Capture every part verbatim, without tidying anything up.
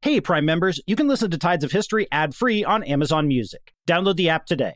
Hey, Prime members, you can listen to Tides of History ad-free on Amazon Music. Download the app today.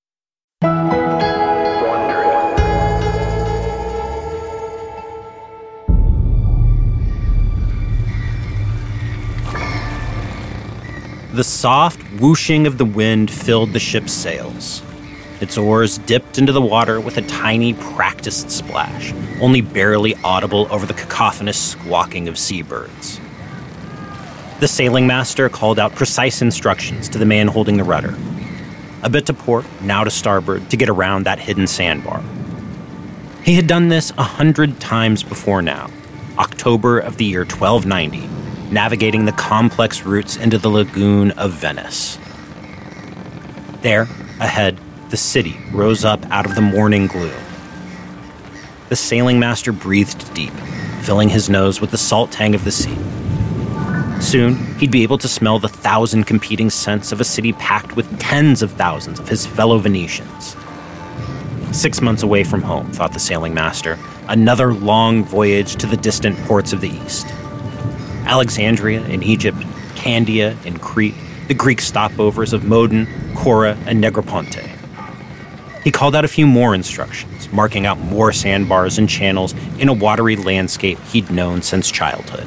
The soft whooshing of the wind filled the ship's sails. Its oars dipped into the water with a tiny, practiced splash, only barely audible over the cacophonous squawking of seabirds. The sailing master called out precise instructions to the man holding the rudder. A bit to port, now to starboard, to get around that hidden sandbar. He had done this a hundred times before now, October of the year twelve ninety, navigating the complex routes into the lagoon of Venice. There, ahead, the city rose up out of the morning gloom. The sailing master breathed deep, filling his nose with the salt tang of the sea. Soon, he'd be able to smell the thousand competing scents of a city packed with tens of thousands of his fellow Venetians. Six months away from home, thought the sailing master, another long voyage to the distant ports of the east. Alexandria in Egypt, Candia in Crete, the Greek stopovers of Modin, Cora, and Negroponte. He called out a few more instructions, marking out more sandbars and channels in a watery landscape he'd known since childhood.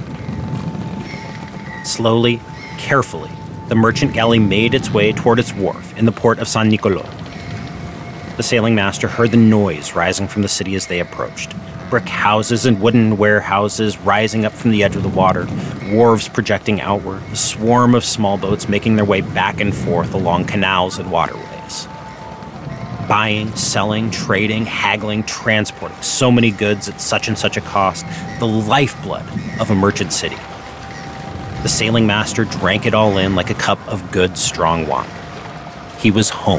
Slowly, carefully, the merchant galley made its way toward its wharf in the port of San Nicolo. The sailing master heard the noise rising from the city as they approached. Brick houses and wooden warehouses rising up from the edge of the water, wharves projecting outward, a swarm of small boats making their way back and forth along canals and waterways. Buying, selling, trading, haggling, transporting so many goods at such and such a cost, the lifeblood of a merchant city. The sailing master drank it all in like a cup of good, strong wine. He was home.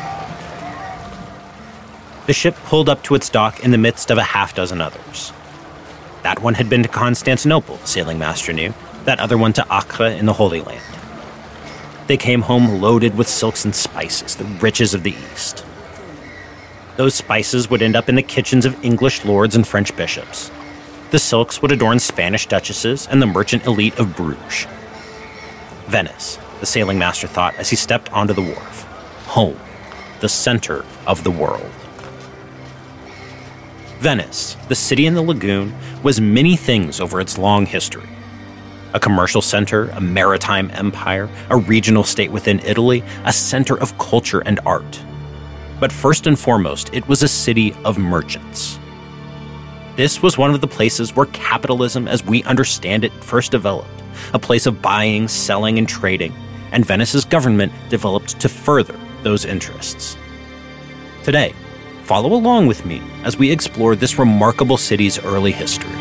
The ship pulled up to its dock in the midst of a half dozen others. That one had been to Constantinople, the sailing master knew, that other one to Acre in the Holy Land. They came home loaded with silks and spices, the riches of the East. Those spices would end up in the kitchens of English lords and French bishops. The silks would adorn Spanish duchesses and the merchant elite of Bruges. Venice, the sailing master thought as he stepped onto the wharf. Home, the center of the world. Venice, the city in the lagoon, was many things over its long history. A commercial center, a maritime empire, a regional state within Italy, a center of culture and art. But first and foremost, it was a city of merchants. This was one of the places where capitalism as we understand it first developed, a place of buying, selling, and trading, and Venice's government developed to further those interests. Today, follow along with me as we explore this remarkable city's early history.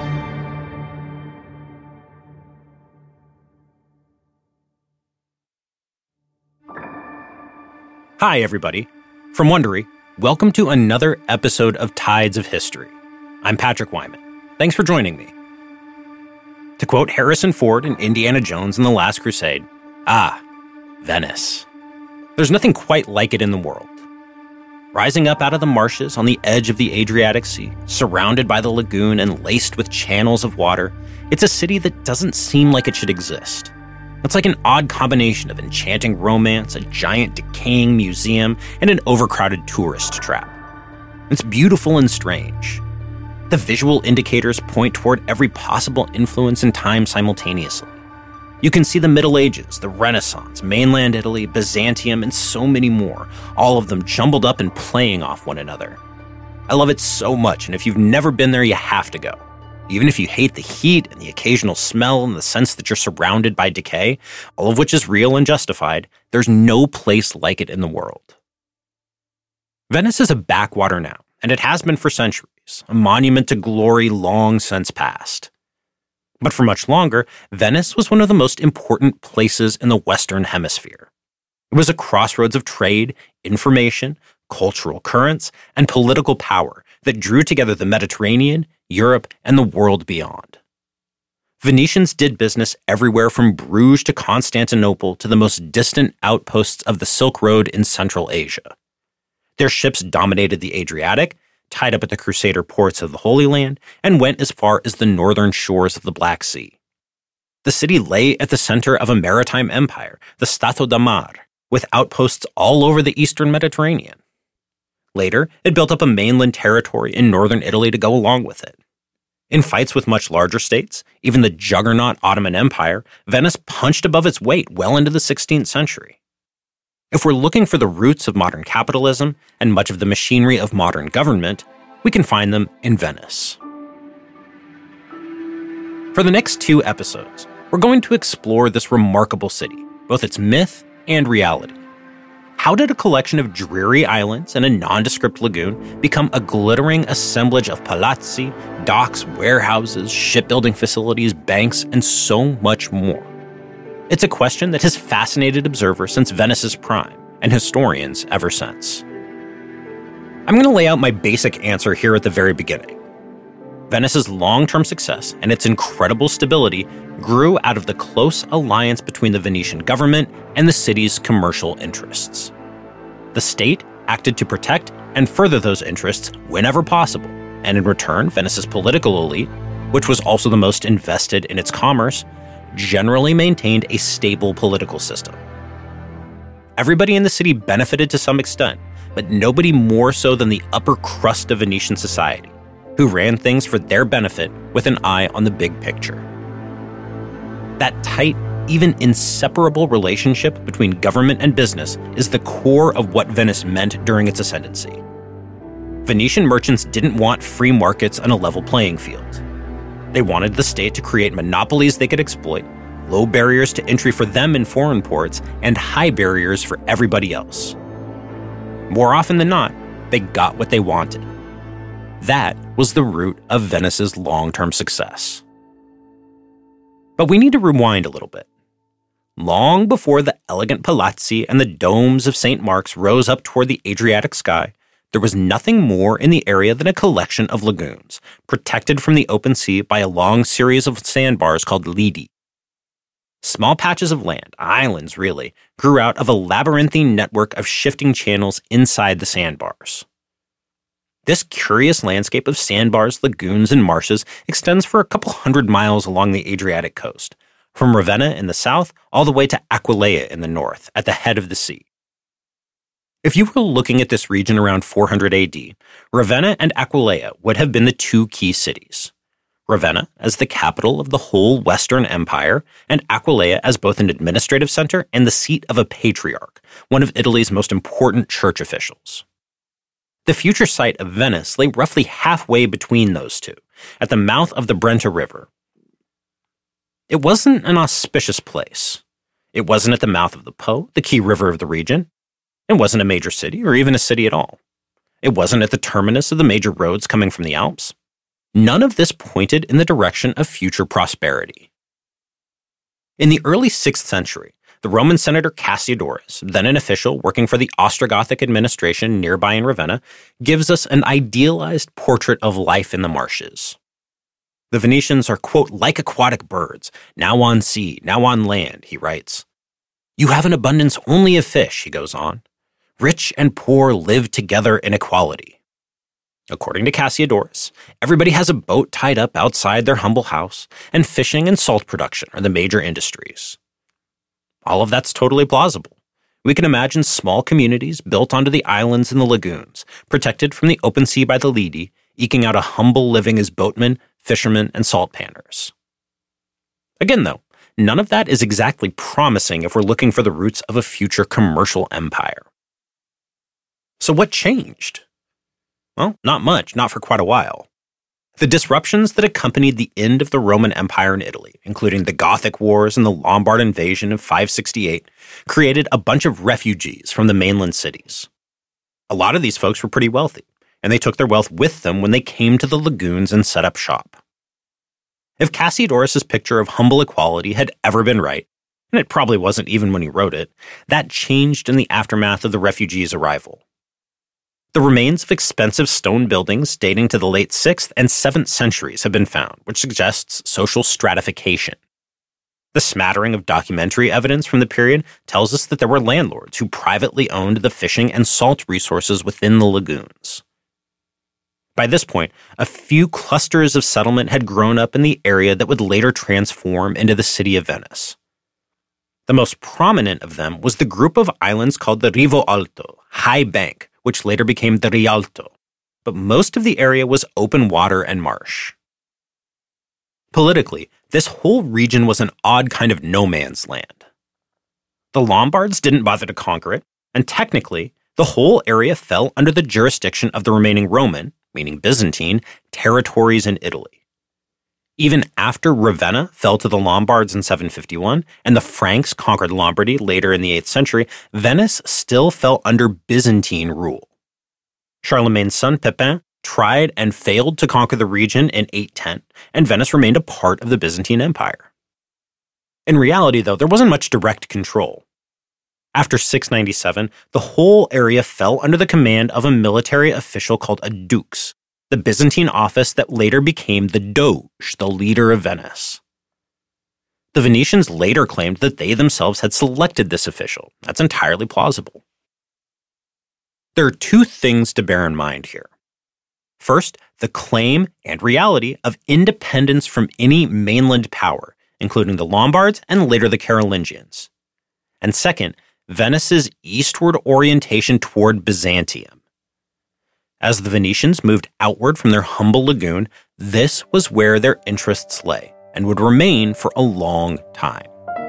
Hi, everybody. From Wondery, welcome to another episode of Tides of History. I'm Patrick Wyman. Thanks for joining me. To quote Harrison Ford in Indiana Jones and the Last Crusade, ah, Venice. There's nothing quite like it in the world. Rising up out of the marshes on the edge of the Adriatic Sea, surrounded by the lagoon and laced with channels of water, it's a city that doesn't seem like it should exist. It's like an odd combination of enchanting romance, a giant decaying museum, and an overcrowded tourist trap. It's beautiful and strange. The visual indicators point toward every possible influence in time simultaneously. You can see the Middle Ages, the Renaissance, mainland Italy, Byzantium, and so many more, all of them jumbled up and playing off one another. I love it so much, and if you've never been there, you have to go. Even if you hate the heat and the occasional smell and the sense that you're surrounded by decay, all of which is real and justified, there's no place like it in the world. Venice is a backwater now, and it has been for centuries, a monument to glory long since past. But for much longer, Venice was one of the most important places in the Western Hemisphere. It was a crossroads of trade, information, cultural currents, and political power that drew together the Mediterranean, Europe, and the world beyond. Venetians did business everywhere from Bruges to Constantinople to the most distant outposts of the Silk Road in Central Asia. Their ships dominated the Adriatic, tied up at the Crusader ports of the Holy Land, and went as far as the northern shores of the Black Sea. The city lay at the center of a maritime empire, the Stato da Mar, with outposts all over the eastern Mediterranean. Later, it built up a mainland territory in northern Italy to go along with it. In fights with much larger states, even the juggernaut Ottoman Empire, Venice punched above its weight well into the sixteenth century. If we're looking for the roots of modern capitalism and much of the machinery of modern government, we can find them in Venice. For the next two episodes, we're going to explore this remarkable city, both its myth and reality. How did a collection of dreary islands and a nondescript lagoon become a glittering assemblage of palazzi, docks, warehouses, shipbuilding facilities, banks, and so much more? It's a question that has fascinated observers since Venice's prime, and historians ever since. I'm going to lay out my basic answer here at the very beginning. Venice's long-term success and its incredible stability grew out of the close alliance between the Venetian government and the city's commercial interests. The state acted to protect and further those interests whenever possible, and in return, Venice's political elite, which was also the most invested in its commerce, generally maintained a stable political system. Everybody in the city benefited to some extent, but nobody more so than the upper crust of Venetian society, who ran things for their benefit with an eye on the big picture. That tight, even inseparable relationship between government and business is the core of what Venice meant during its ascendancy. Venetian merchants didn't want free markets and a level playing field. They wanted the state to create monopolies they could exploit, low barriers to entry for them in foreign ports, and high barriers for everybody else. More often than not, they got what they wanted. That was the root of Venice's long-term success. But we need to rewind a little bit. Long before the elegant palazzi and the domes of Saint Mark's rose up toward the Adriatic sky, there was nothing more in the area than a collection of lagoons, protected from the open sea by a long series of sandbars called lidi. Small patches of land, islands really, grew out of a labyrinthine network of shifting channels inside the sandbars. This curious landscape of sandbars, lagoons, and marshes extends for a couple hundred miles along the Adriatic coast, from Ravenna in the south all the way to Aquileia in the north, at the head of the sea. If you were looking at this region around four hundred A D, Ravenna and Aquileia would have been the two key cities. Ravenna as the capital of the whole Western Empire, and Aquileia as both an administrative center and the seat of a patriarch, one of Italy's most important church officials. The future site of Venice lay roughly halfway between those two, at the mouth of the Brenta River. It wasn't an auspicious place. It wasn't at the mouth of the Po, the key river of the region. It wasn't a major city, or even a city at all. It wasn't at the terminus of the major roads coming from the Alps. None of this pointed in the direction of future prosperity. In the early sixth century, the Roman senator Cassiodorus, then an official working for the Ostrogothic administration nearby in Ravenna, gives us an idealized portrait of life in the marshes. The Venetians are, quote, like aquatic birds, now on sea, now on land, he writes. You have an abundance only of fish, he goes on. Rich and poor live together in equality. According to Cassiodorus, everybody has a boat tied up outside their humble house, and fishing and salt production are the major industries. All of that's totally plausible. We can imagine small communities built onto the islands and the lagoons, protected from the open sea by the lidi, eking out a humble living as boatmen, fishermen, and salt panners. Again, though, none of that is exactly promising if we're looking for the roots of a future commercial empire. So what changed? Well, not much, not for quite a while. The disruptions that accompanied the end of the Roman Empire in Italy, including the Gothic Wars and the Lombard invasion of five sixty-eight, created a bunch of refugees from the mainland cities. A lot of these folks were pretty wealthy, and they took their wealth with them when they came to the lagoons and set up shop. If Cassiodorus' picture of humble equality had ever been right, and it probably wasn't even when he wrote it, that changed in the aftermath of the refugees' arrival. The remains of expensive stone buildings dating to the late sixth and seventh centuries have been found, which suggests social stratification. The smattering of documentary evidence from the period tells us that there were landlords who privately owned the fishing and salt resources within the lagoons. By this point, a few clusters of settlement had grown up in the area that would later transform into the city of Venice. The most prominent of them was the group of islands called the Rivo Alto, High Bank, which later became the Rialto. But most of the area was open water and marsh. Politically, this whole region was an odd kind of no man's land. The Lombards didn't bother to conquer it, and technically, the whole area fell under the jurisdiction of the remaining Roman, meaning Byzantine, territories in Italy. Even after Ravenna fell to the Lombards in seven fifty-one, and the Franks conquered Lombardy later in the eighth century, Venice still fell under Byzantine rule. Charlemagne's son Pepin tried and failed to conquer the region in eight ten, and Venice remained a part of the Byzantine Empire. In reality, though, there wasn't much direct control. After six ninety-seven, the whole area fell under the command of a military official called a dux, the Byzantine office that later became the Doge, the leader of Venice. The Venetians later claimed that they themselves had selected this official. That's entirely plausible. There are two things to bear in mind here. First, the claim and reality of independence from any mainland power, including the Lombards and later the Carolingians. And second, Venice's eastward orientation toward Byzantium. As the Venetians moved outward from their humble lagoon, this was where their interests lay and would remain for a long time.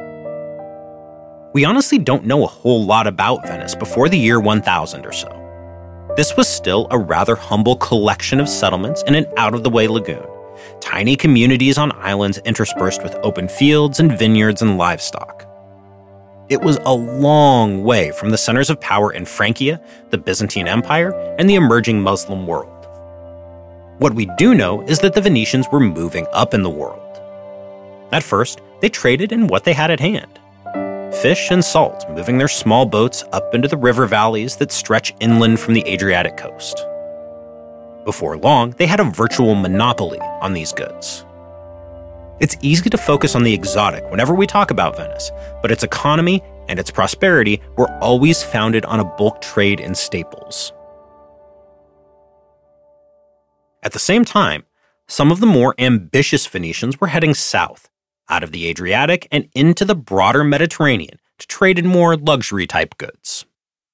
We honestly don't know a whole lot about Venice before the year one thousand or so. This was still a rather humble collection of settlements in an out-of-the-way lagoon, tiny communities on islands interspersed with open fields and vineyards and livestock. It was a long way from the centers of power in Francia, the Byzantine Empire, and the emerging Muslim world. What we do know is that the Venetians were moving up in the world. At first, they traded in what they had at hand. Fish and salt, moving their small boats up into the river valleys that stretch inland from the Adriatic coast. Before long, they had a virtual monopoly on these goods. It's easy to focus on the exotic whenever we talk about Venice, but its economy and its prosperity were always founded on a bulk trade in staples. At the same time, some of the more ambitious Venetians were heading south, out of the Adriatic and into the broader Mediterranean to trade in more luxury-type goods.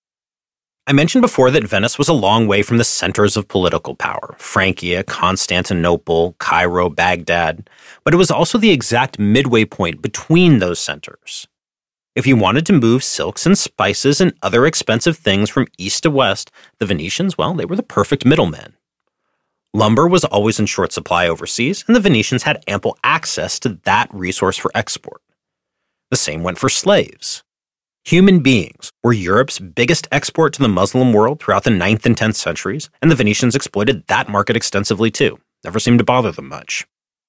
I mentioned before that Venice was a long way from the centers of political power, Francia, Constantinople, Cairo, Baghdad, but it was also the exact midway point between those centers. If you wanted to move silks and spices and other expensive things from east to west, the Venetians, well, they were the perfect middlemen. Lumber was always in short supply overseas, and the Venetians had ample access to that resource for export. The same went for slaves. Human beings were Europe's biggest export to the Muslim world throughout the ninth and tenth centuries, and the Venetians exploited that market extensively too. Never seemed to bother them much.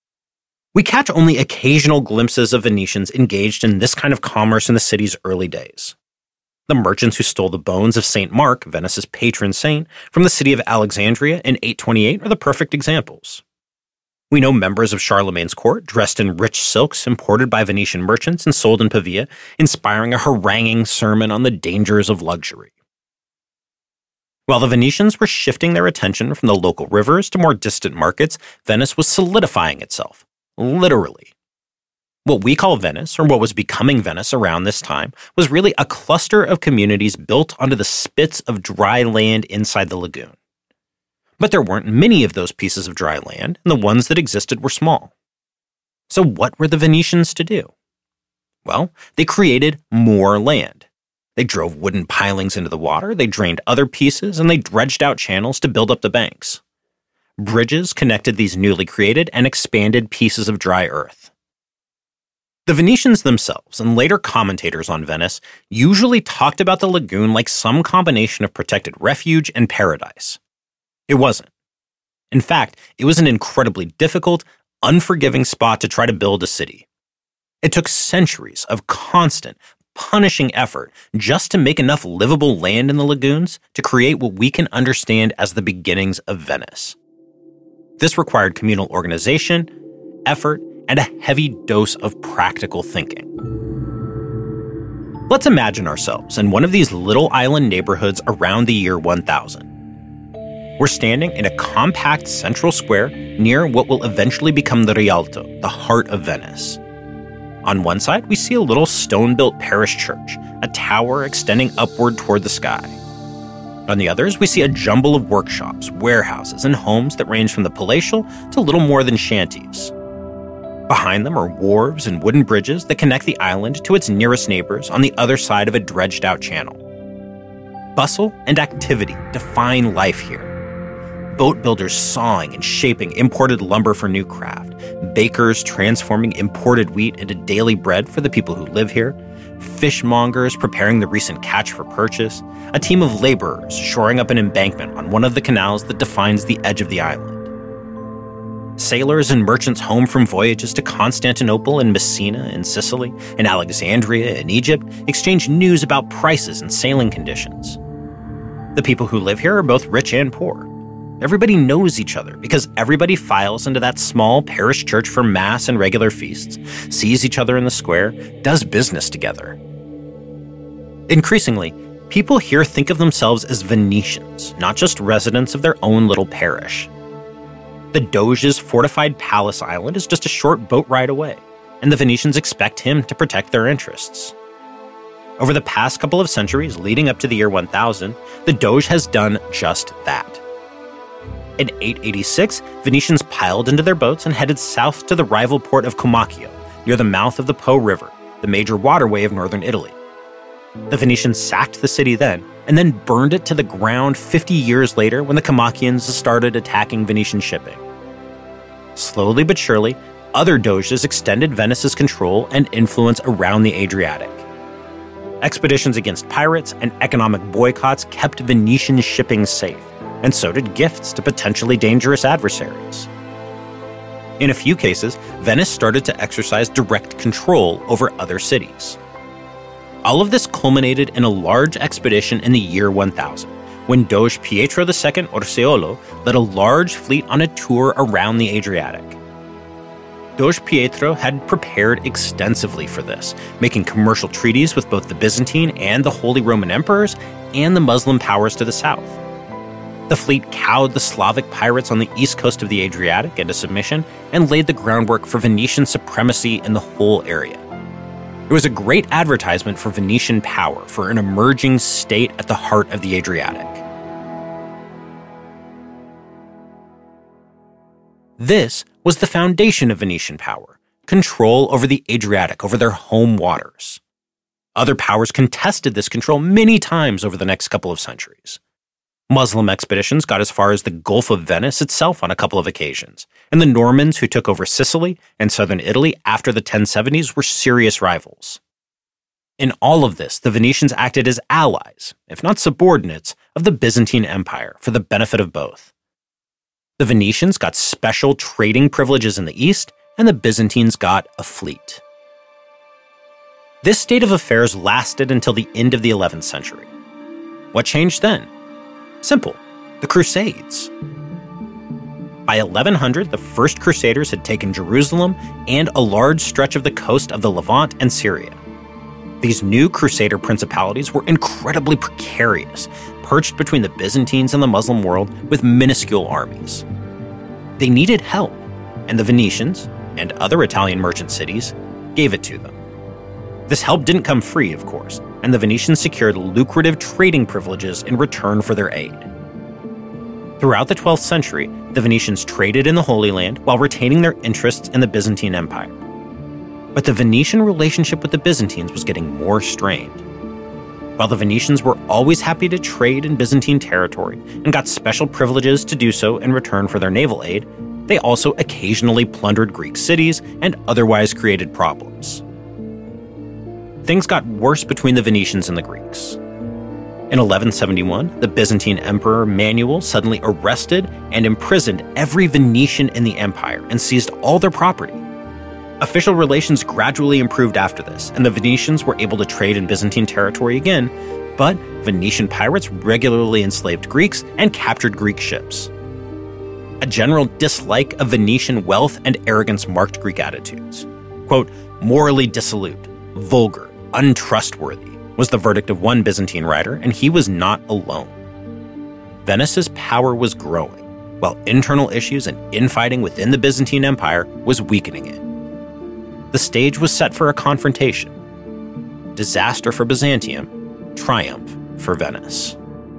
We catch only occasional glimpses of Venetians engaged in this kind of commerce in the city's early days. The merchants who stole the bones of Saint Mark, Venice's patron saint, from the city of Alexandria in eight twenty-eight are the perfect examples. We know members of Charlemagne's court dressed in rich silks imported by Venetian merchants and sold in Pavia, inspiring a haranguing sermon on the dangers of luxury. While the Venetians were shifting their attention from the local rivers to more distant markets, Venice was solidifying itself, literally. What we call Venice, or what was becoming Venice around this time, was really a cluster of communities built onto the spits of dry land inside the lagoon. But there weren't many of those pieces of dry land, and the ones that existed were small. So what were the Venetians to do? Well, they created more land. They drove wooden pilings into the water, they drained other pieces, and they dredged out channels to build up the banks. Bridges connected these newly created and expanded pieces of dry earth. The Venetians themselves, and later commentators on Venice, usually talked about the lagoon like some combination of protected refuge and paradise. It wasn't. In fact, it was an incredibly difficult, unforgiving spot to try to build a city. It took centuries of constant, punishing effort just to make enough livable land in the lagoons to create what we can understand as the beginnings of Venice. This required communal organization, effort, and a heavy dose of practical thinking. Let's imagine ourselves in one of these little island neighborhoods around the year one thousand. We're standing in a compact central square near what will eventually become the Rialto, the heart of Venice. On one side, we see a little stone-built parish church, a tower extending upward toward the sky. On the others, we see a jumble of workshops, warehouses, and homes that range from the palatial to little more than shanties. Behind them are wharves and wooden bridges that connect the island to its nearest neighbors on the other side of a dredged-out channel. Bustle and activity define life here. Boat builders sawing and shaping imported lumber for new craft, bakers transforming imported wheat into daily bread for the people who live here, fishmongers preparing the recent catch for purchase, a team of laborers shoring up an embankment on one of the canals that defines the edge of the island. Sailors and merchants home from voyages to Constantinople and Messina in Sicily and Alexandria in Egypt exchange news about prices and sailing conditions. The people who live here are both rich and poor. Everybody knows each other because everybody files into that small parish church for mass and regular feasts, sees each other in the square, does business together. Increasingly, people here think of themselves as Venetians, not just residents of their own little parish. The Doge's fortified palace island is just a short boat ride away, and the Venetians expect him to protect their interests. Over the past couple of centuries leading up to the year one thousand, the Doge has done just that. In eight eighty-six, Venetians piled into their boats and headed south to the rival port of Comacchio, near the mouth of the Po River, the major waterway of northern Italy. The Venetians sacked the city then, and then burned it to the ground fifty years later when the Comacchians started attacking Venetian shipping. Slowly but surely, other Doges extended Venice's control and influence around the Adriatic. Expeditions against pirates and economic boycotts kept Venetian shipping safe, and so did gifts to potentially dangerous adversaries. In a few cases, Venice started to exercise direct control over other cities. All of this culminated in a large expedition in the year one thousand, when Doge Pietro the Second Orseolo led a large fleet on a tour around the Adriatic. Doge Pietro had prepared extensively for this, making commercial treaties with both the Byzantine and the Holy Roman Emperors and the Muslim powers to the south. The fleet cowed the Slavic pirates on the east coast of the Adriatic into submission and laid the groundwork for Venetian supremacy in the whole area. It was a great advertisement for Venetian power for an emerging state at the heart of the Adriatic. This was the foundation of Venetian power, control over the Adriatic, over their home waters. Other powers contested this control many times over the next couple of centuries. Muslim expeditions got as far as the Gulf of Venice itself on a couple of occasions, and the Normans who took over Sicily and southern Italy after the ten seventies were serious rivals. In all of this, the Venetians acted as allies, if not subordinates, of the Byzantine Empire for the benefit of both. The Venetians got special trading privileges in the east, and the Byzantines got a fleet. This state of affairs lasted until the end of the eleventh century. What changed then? Simple, the Crusades. By eleven hundred, the first Crusaders had taken Jerusalem and a large stretch of the coast of the Levant and Syria. These new Crusader principalities were incredibly precarious, perched between the Byzantines and the Muslim world with minuscule armies. They needed help, and the Venetians, and other Italian merchant cities, gave it to them. This help didn't come free, of course, and the Venetians secured lucrative trading privileges in return for their aid. Throughout the twelfth century, the Venetians traded in the Holy Land while retaining their interests in the Byzantine Empire. But the Venetian relationship with the Byzantines was getting more strained. While the Venetians were always happy to trade in Byzantine territory and got special privileges to do so in return for their naval aid, they also occasionally plundered Greek cities and otherwise created problems. Things got worse between the Venetians and the Greeks. In eleven seventy-one, the Byzantine Emperor Manuel suddenly arrested and imprisoned every Venetian in the empire and seized all their property. Official relations gradually improved after this, and the Venetians were able to trade in Byzantine territory again, but Venetian pirates regularly enslaved Greeks and captured Greek ships. A general dislike of Venetian wealth and arrogance marked Greek attitudes. Quote, morally dissolute, vulgar, untrustworthy, was the verdict of one Byzantine writer, and he was not alone. Venice's power was growing, while internal issues and infighting within the Byzantine Empire was weakening it. The stage was set for a confrontation. Disaster for Byzantium, triumph for Venice.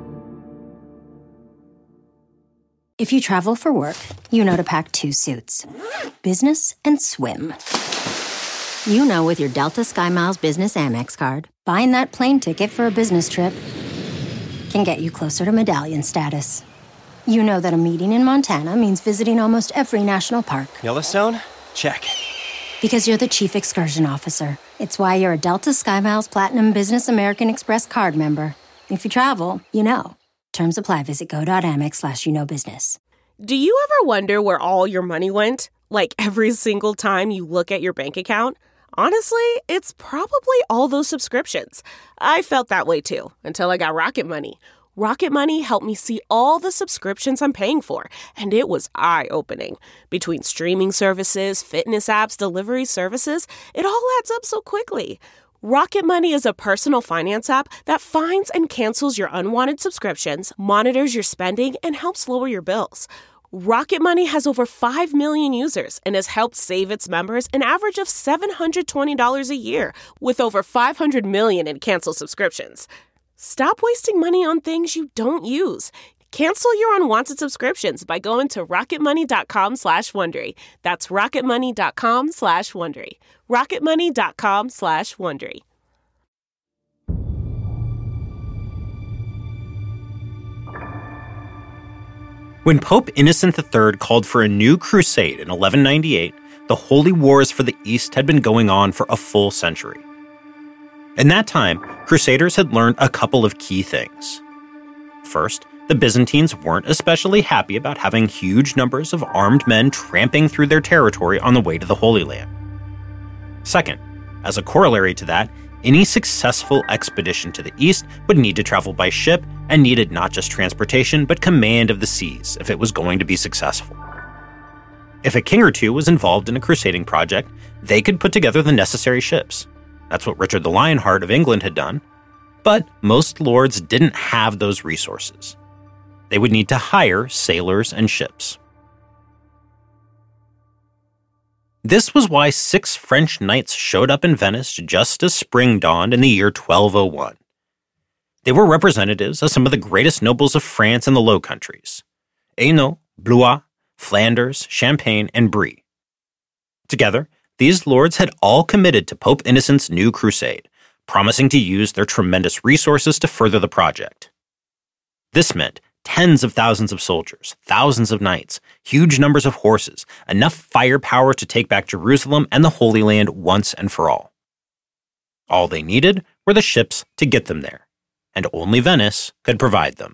If you travel for work, you know to pack two suits. Business and swim. You know with your Delta SkyMiles Business Amex card, buying that plane ticket for a business trip can get you closer to medallion status. You know that a meeting in Montana means visiting almost every national park. Yellowstone? Check. Because you're the chief excursion officer. It's why you're a Delta SkyMiles Platinum Business American Express card member. If you travel, you know. Terms apply. Visit go.amex slash you know business. Do you ever wonder where all your money went? Like every single time you look at your bank account? Honestly, it's probably all those subscriptions. I felt that way too, until I got Rocket Money. Rocket Money helped me see all the subscriptions I'm paying for, and it was eye-opening. Between streaming services, fitness apps, delivery services, it all adds up so quickly. Rocket Money is a personal finance app that finds and cancels your unwanted subscriptions, monitors your spending, and helps lower your bills. Rocket Money has over five million users and has helped save its members an average of seven hundred twenty dollars a year, with over five hundred million in canceled subscriptions. Stop wasting money on things you don't use. Cancel your unwanted subscriptions by going to rocketmoney.com slash Wondery. That's rocketmoney.com slash Wondery. rocketmoney.com slash Wondery. When Pope Innocent the Third called for a new crusade in eleven ninety-eight, the holy wars for the East had been going on for a full century. In that time, Crusaders had learned a couple of key things. First, the Byzantines weren't especially happy about having huge numbers of armed men tramping through their territory on the way to the Holy Land. Second, as a corollary to that, any successful expedition to the east would need to travel by ship and needed not just transportation, but command of the seas if it was going to be successful. If a king or two was involved in a crusading project, they could put together the necessary ships. That's what Richard the Lionheart of England had done. But most lords didn't have those resources. They would need to hire sailors and ships. This was why six French knights showed up in Venice just as spring dawned in the year twelve oh one. They were representatives of some of the greatest nobles of France and the Low Countries: Hainaut, Blois, Flanders, Champagne, and Brie. Together, these lords had all committed to Pope Innocent's new crusade, promising to use their tremendous resources to further the project. This meant tens of thousands of soldiers, thousands of knights, huge numbers of horses, enough firepower to take back Jerusalem and the Holy Land once and for all. All they needed were the ships to get them there, and only Venice could provide them.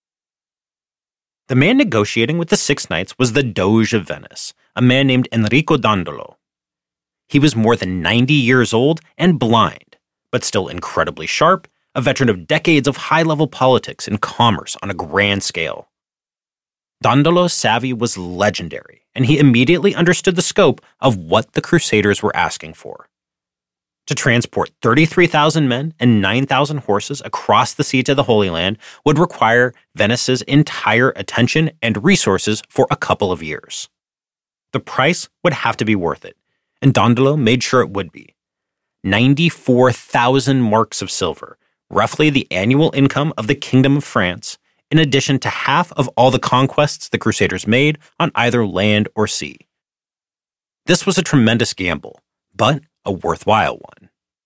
The man negotiating with the six knights was the Doge of Venice, a man named Enrico Dandolo. He was more than ninety years old and blind, but still incredibly sharp, a veteran of decades of high-level politics and commerce on a grand scale. Dandolo's savvy was legendary, and he immediately understood the scope of what the Crusaders were asking for. To transport thirty-three thousand men and nine thousand horses across the sea to the Holy Land would require Venice's entire attention and resources for a couple of years. The price would have to be worth it, and Dandolo made sure it would be. ninety-four thousand marks of silver, roughly the annual income of the Kingdom of France, in addition to half of all the conquests the Crusaders made on either land or sea. This was a tremendous gamble, but a worthwhile one.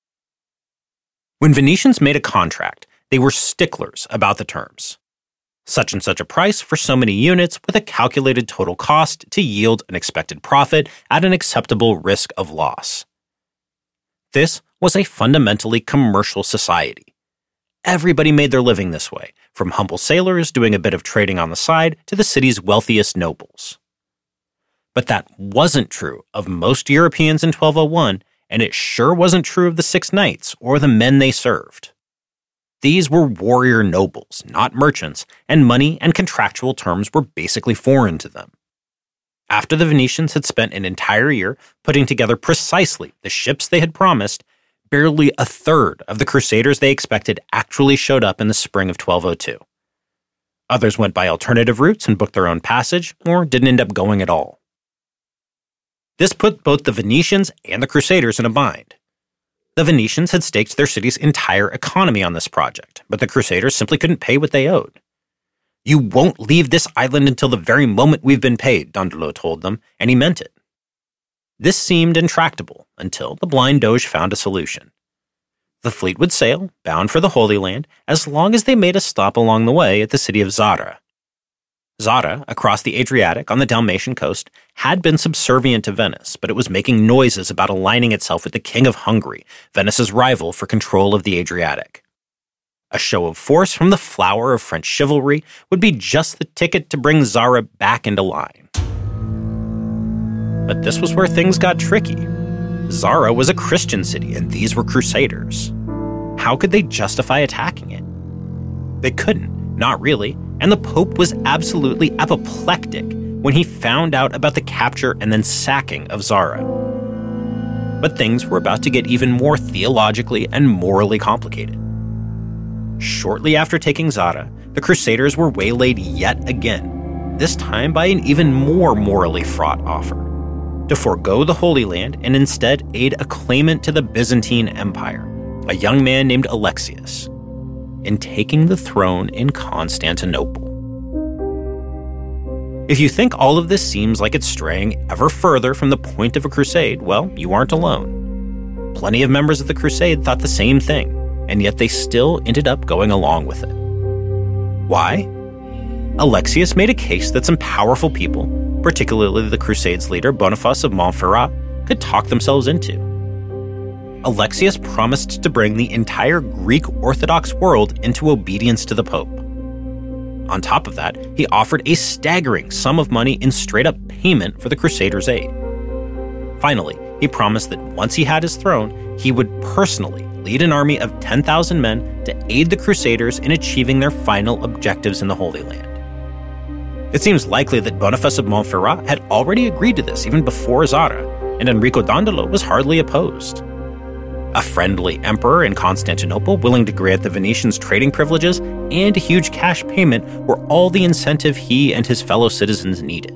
When Venetians made a contract, they were sticklers about the terms. Such and such a price for so many units with a calculated total cost to yield an expected profit at an acceptable risk of loss. This was a fundamentally commercial society. Everybody made their living this way, from humble sailors doing a bit of trading on the side to the city's wealthiest nobles. But that wasn't true of most Europeans in twelve oh one, and it sure wasn't true of the six knights or the men they served. These were warrior nobles, not merchants, and money and contractual terms were basically foreign to them. After the Venetians had spent an entire year putting together precisely the ships they had promised, barely a third of the Crusaders they expected actually showed up in the spring of twelve oh two. Others went by alternative routes and booked their own passage, or didn't end up going at all. This put both the Venetians and the Crusaders in a bind. The Venetians had staked their city's entire economy on this project, but the Crusaders simply couldn't pay what they owed. "You won't leave this island until the very moment we've been paid," Dandolo told them, and he meant it. This seemed intractable until the blind Doge found a solution. The fleet would sail, bound for the Holy Land, as long as they made a stop along the way at the city of Zara. Zara, across the Adriatic on the Dalmatian coast, had been subservient to Venice, but it was making noises about aligning itself with the King of Hungary, Venice's rival for control of the Adriatic. A show of force from the flower of French chivalry would be just the ticket to bring Zara back into line. But this was where things got tricky. Zara was a Christian city, and these were Crusaders. How could they justify attacking it? They couldn't, not really, and the Pope was absolutely apoplectic when he found out about the capture and then sacking of Zara. But things were about to get even more theologically and morally complicated. Shortly after taking Zara, the Crusaders were waylaid yet again, this time by an even more morally fraught offer: to forego the Holy Land and instead aid a claimant to the Byzantine Empire, a young man named Alexius, in taking the throne in Constantinople. If you think all of this seems like it's straying ever further from the point of a crusade, well, you aren't alone. Plenty of members of the crusade thought the same thing, and yet they still ended up going along with it. Why? Alexius made a case that some powerful people, particularly the Crusade's leader Boniface of Montferrat, could talk themselves into. Alexius promised to bring the entire Greek Orthodox world into obedience to the Pope. On top of that, he offered a staggering sum of money in straight-up payment for the Crusaders' aid. Finally, he promised that once he had his throne, he would personally lead an army of ten thousand men to aid the Crusaders in achieving their final objectives in the Holy Land. It seems likely that Boniface of Montferrat had already agreed to this even before Zara, and Enrico Dandolo was hardly opposed. A friendly emperor in Constantinople willing to grant the Venetians trading privileges and a huge cash payment were all the incentive he and his fellow citizens needed.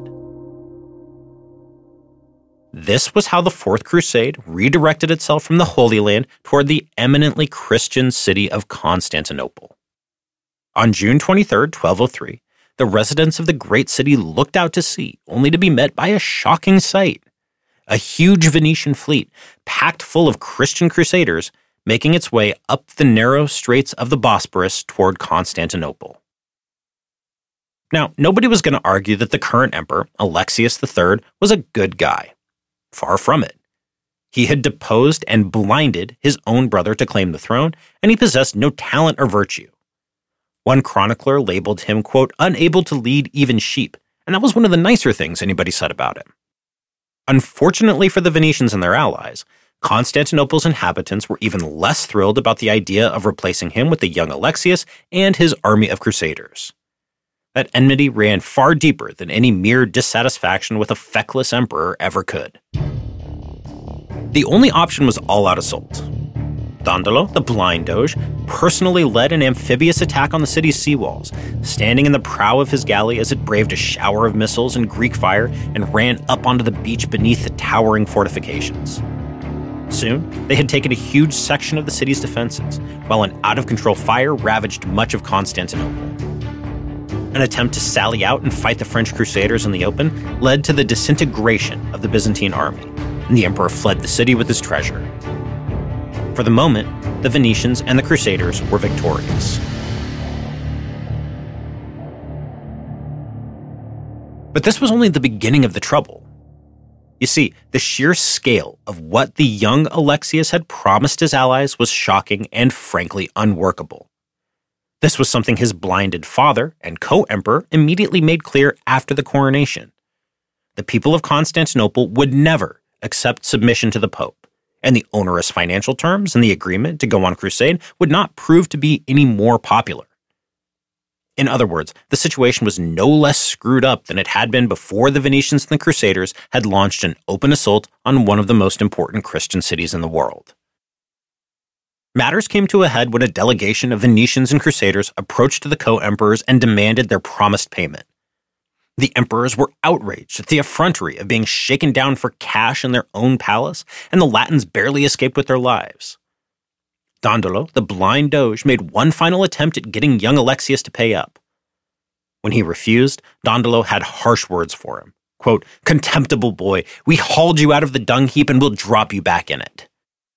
This was how the Fourth Crusade redirected itself from the Holy Land toward the eminently Christian city of Constantinople. On June twenty-third, twelve oh three, the residents of the great city looked out to sea, only to be met by a shocking sight: a huge Venetian fleet, packed full of Christian crusaders, making its way up the narrow straits of the Bosporus toward Constantinople. Now, nobody was going to argue that the current emperor, Alexius the Third, was a good guy. Far from it. He had deposed and blinded his own brother to claim the throne, and he possessed no talent or virtue. One chronicler labeled him, quote, unable to lead even sheep, and that was one of the nicer things anybody said about him. Unfortunately for the Venetians and their allies, Constantinople's inhabitants were even less thrilled about the idea of replacing him with the young Alexius and his army of crusaders. That enmity ran far deeper than any mere dissatisfaction with a feckless emperor ever could. The only option was all-out assault. Dandolo, the blind Doge, personally led an amphibious attack on the city's seawalls, standing in the prow of his galley as it braved a shower of missiles and Greek fire and ran up onto the beach beneath the towering fortifications. Soon, they had taken a huge section of the city's defenses, while an out-of-control fire ravaged much of Constantinople. An attempt to sally out and fight the French Crusaders in the open led to the disintegration of the Byzantine army, and the emperor fled the city with his treasure. For the moment, the Venetians and the Crusaders were victorious. But this was only the beginning of the trouble. You see, the sheer scale of what the young Alexius had promised his allies was shocking and frankly unworkable. This was something his blinded father and co-emperor immediately made clear after the coronation. The people of Constantinople would never accept submission to the Pope, and the onerous financial terms in the agreement to go on crusade would not prove to be any more popular. In other words, the situation was no less screwed up than it had been before the Venetians and the Crusaders had launched an open assault on one of the most important Christian cities in the world. Matters came to a head when a delegation of Venetians and Crusaders approached the co-emperors and demanded their promised payment. The emperors were outraged at the effrontery of being shaken down for cash in their own palace, and the Latins barely escaped with their lives. Dandolo, the blind doge, made one final attempt at getting young Alexius to pay up. When he refused, Dandolo had harsh words for him. Quote, "Contemptible boy, we hauled you out of the dung heap and we'll drop you back in it."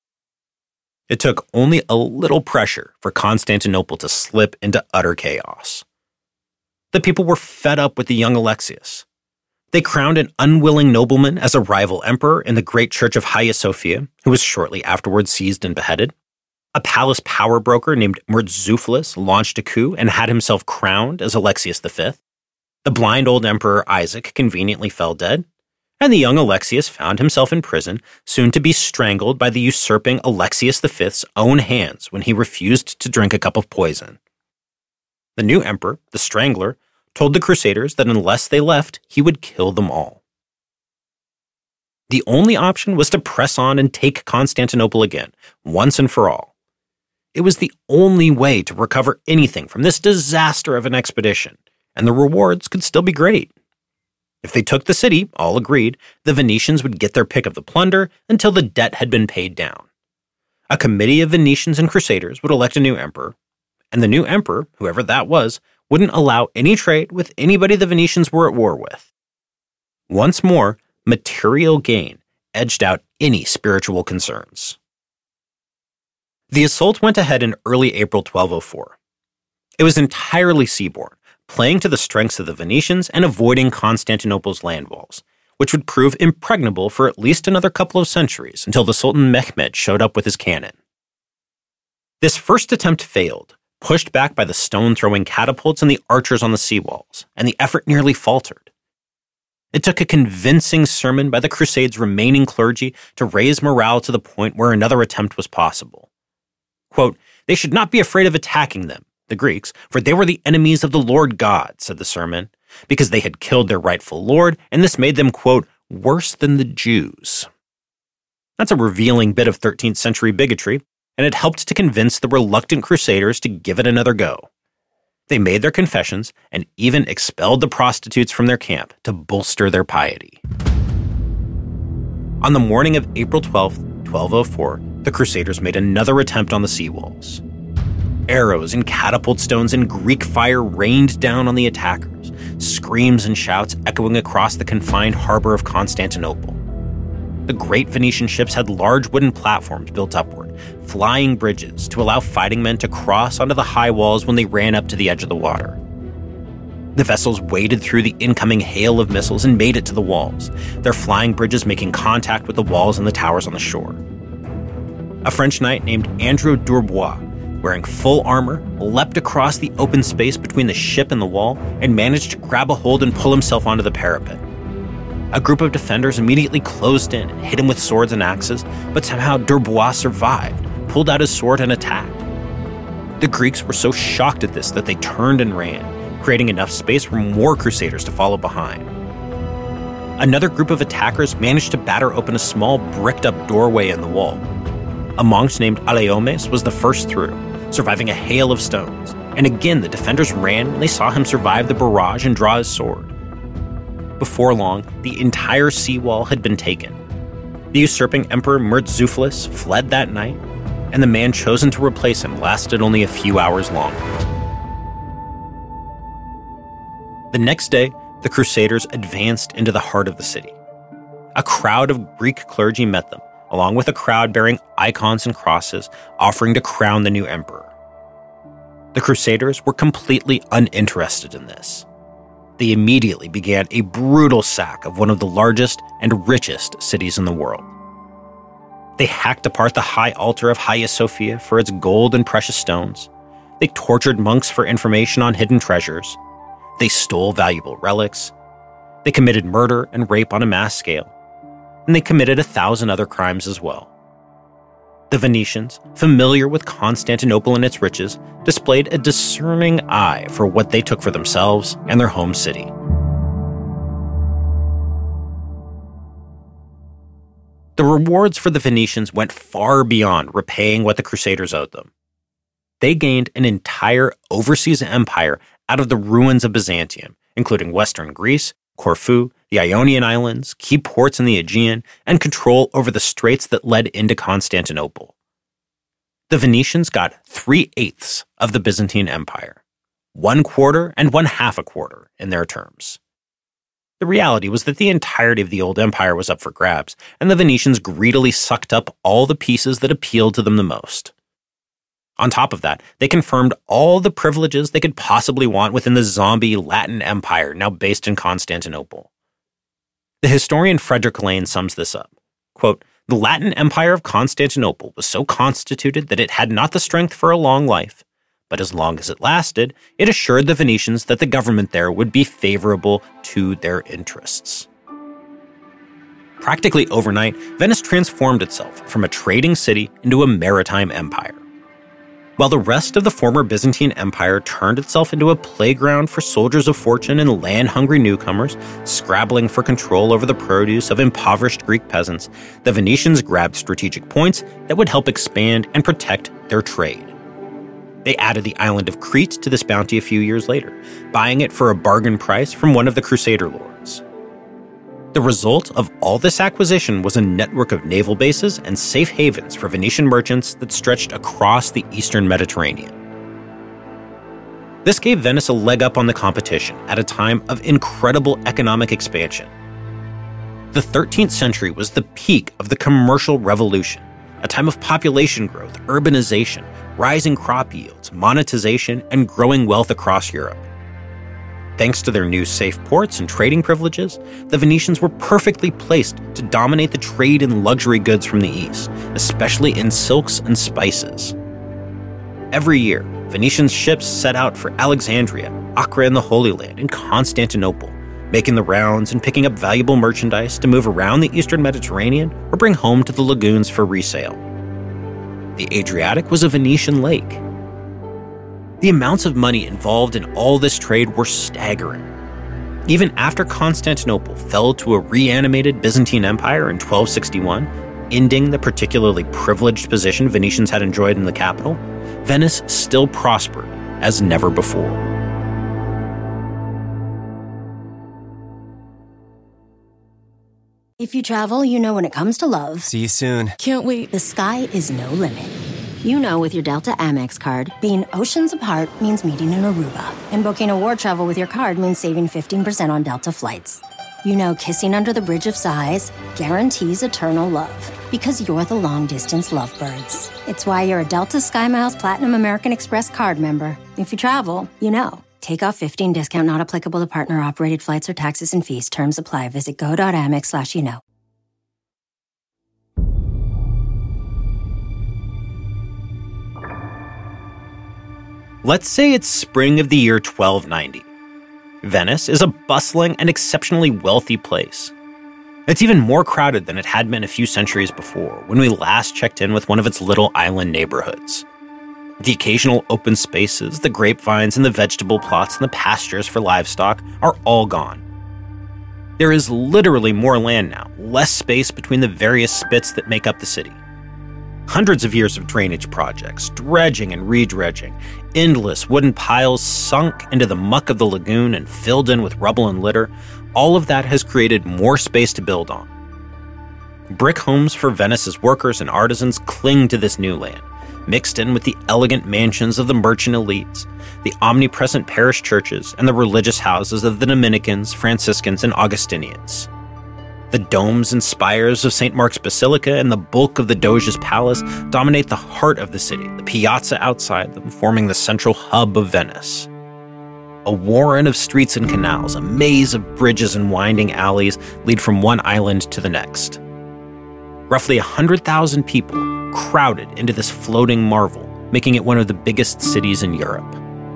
It took only a little pressure for Constantinople to slip into utter chaos. The people were fed up with the young Alexius. They crowned an unwilling nobleman as a rival emperor in the great church of Hagia Sophia, who was shortly afterwards seized and beheaded. A palace power broker named Murtzuphlus launched a coup and had himself crowned as Alexius the Fifth. The blind old emperor Isaac conveniently fell dead, and the young Alexius found himself in prison, soon to be strangled by the usurping Alexius the Fifth's own hands when he refused to drink a cup of poison. The new emperor, the Strangler, told the Crusaders that unless they left, he would kill them all. The only option was to press on and take Constantinople again, once and for all. It was the only way to recover anything from this disaster of an expedition, and the rewards could still be great. If they took the city, all agreed, the Venetians would get their pick of the plunder until the debt had been paid down. A committee of Venetians and Crusaders would elect a new emperor, and the new emperor, whoever that was, wouldn't allow any trade with anybody the Venetians were at war with. Once more, material gain edged out any spiritual concerns. The assault went ahead in early April twelve oh four. It was entirely seaborne, playing to the strengths of the Venetians and avoiding Constantinople's land walls, which would prove impregnable for at least another couple of centuries until the Sultan Mehmed showed up with his cannon. This first attempt failed, pushed back by the stone-throwing catapults and the archers on the seawalls, and the effort nearly faltered. It took a convincing sermon by the Crusades' remaining clergy to raise morale to the point where another attempt was possible. Quote, "They should not be afraid of attacking them, the Greeks, for they were the enemies of the Lord God," said the sermon, because they had killed their rightful lord, and this made them, quote, "worse than the Jews." That's a revealing bit of thirteenth century bigotry, and it helped to convince the reluctant Crusaders to give it another go. They made their confessions and even expelled the prostitutes from their camp to bolster their piety. On the morning of April twelfth, twelve oh four, the Crusaders made another attempt on the seawalls. Arrows and catapult stones and Greek fire rained down on the attackers, screams and shouts echoing across the confined harbor of Constantinople. The great Venetian ships had large wooden platforms built upward, flying bridges to allow fighting men to cross onto the high walls when they ran up to the edge of the water. The vessels waded through the incoming hail of missiles and made it to the walls, their flying bridges making contact with the walls and the towers on the shore. A French knight named Andrew d'Urbois, wearing full armor, leapt across the open space between the ship and the wall and managed to grab a hold and pull himself onto the parapet. A group of defenders immediately closed in and hit him with swords and axes, but somehow d'Urbois survived, pulled out his sword and attacked. The Greeks were so shocked at this that they turned and ran, creating enough space for more Crusaders to follow behind. Another group of attackers managed to batter open a small bricked-up doorway in the wall. A monk named Aleomes was the first through, surviving a hail of stones, and again the defenders ran when they saw him survive the barrage and draw his sword. Before long, the entire seawall had been taken. The usurping Emperor Murtzuphlus fled that night, and the man chosen to replace him lasted only a few hours longer. The next day, the Crusaders advanced into the heart of the city. A crowd of Greek clergy met them, along with a crowd bearing icons and crosses, offering to crown the new emperor. The Crusaders were completely uninterested in this. They immediately began a brutal sack of one of the largest and richest cities in the world. They hacked apart the high altar of Hagia Sophia for its gold and precious stones. They tortured monks for information on hidden treasures. They stole valuable relics. They committed murder and rape on a mass scale. And they committed a thousand other crimes as well. The Venetians, familiar with Constantinople and its riches, displayed a discerning eye for what they took for themselves and their home city. . The rewards for the Venetians went far beyond repaying what the Crusaders owed them. They gained an entire overseas empire out of the ruins of Byzantium, including western Greece, Corfu, the Ionian Islands, key ports in the Aegean, and control over the straits that led into Constantinople. The Venetians got three-eighths of the Byzantine Empire, one quarter and one half a quarter in their terms. The reality was that the entirety of the old empire was up for grabs, and the Venetians greedily sucked up all the pieces that appealed to them the most. On top of that, they confirmed all the privileges they could possibly want within the zombie Latin Empire now based in Constantinople. The historian Frederick Lane sums this up. Quote, "The Latin Empire of Constantinople was so constituted that it had not the strength for a long life, but as long as it lasted, it assured the Venetians that the government there would be favorable to their interests." Practically overnight, Venice transformed itself from a trading city into a maritime empire. While the rest of the former Byzantine Empire turned itself into a playground for soldiers of fortune and land-hungry newcomers, scrabbling for control over the produce of impoverished Greek peasants, the Venetians grabbed strategic points that would help expand and protect their trade. They added the island of Crete to this bounty a few years later, buying it for a bargain price from one of the Crusader lords. The result of all this acquisition was a network of naval bases and safe havens for Venetian merchants that stretched across the eastern Mediterranean. This gave Venice a leg up on the competition at a time of incredible economic expansion. The thirteenth century was the peak of the commercial revolution, a time of population growth, urbanization, rising crop yields, monetization, and growing wealth across Europe. Thanks to their new safe ports and trading privileges, the Venetians were perfectly placed to dominate the trade in luxury goods from the east, especially in silks and spices. Every year, Venetian ships set out for Alexandria, Acre in the Holy Land, and Constantinople, making the rounds and picking up valuable merchandise to move around the eastern Mediterranean or bring home to the lagoons for resale. The Adriatic was a Venetian lake. The amounts of money involved in all this trade were staggering. Even after Constantinople fell to a reanimated Byzantine Empire in twelve sixty-one, ending the particularly privileged position Venetians had enjoyed in the capital, Venice still prospered as never before. If you travel, you know when it comes to love, See you soon. Can't wait. the sky is no limit. You know with your Delta Amex card, being oceans apart means meeting in Aruba. And booking a war travel with your card means saving fifteen percent on Delta flights. You know kissing under the Bridge of Sighs guarantees eternal love. Because you're the long-distance lovebirds. It's why you're a Delta SkyMiles Platinum American Express card member. If you travel, you know. Take off fifteen discount not applicable to partner-operated flights or taxes and fees. Terms apply. Visit go.amex slash you know. Let's say it's spring of the year twelve ninety. Venice is a bustling and exceptionally wealthy place. It's even more crowded than it had been a few centuries before, when we last checked in with one of its little island neighborhoods. The occasional open spaces, the grapevines and the vegetable plots and the pastures for livestock are all gone. There is literally more land now, less space between the various spits that make up the city. Hundreds of years of drainage projects, dredging and redredging, endless wooden piles sunk into the muck of the lagoon and filled in with rubble and litter, all of that has created more space to build on. Brick homes for Venice's workers and artisans cling to this new land, mixed in with the elegant mansions of the merchant elites, the omnipresent parish churches, and the religious houses of the Dominicans, Franciscans, and Augustinians. The domes and spires of Saint Mark's Basilica and the bulk of the Doge's Palace dominate the heart of the city, the piazza outside them forming the central hub of Venice. A warren of streets and canals, a maze of bridges and winding alleys lead from one island to the next. Roughly one hundred thousand people crowded into this floating marvel, making it one of the biggest cities in Europe.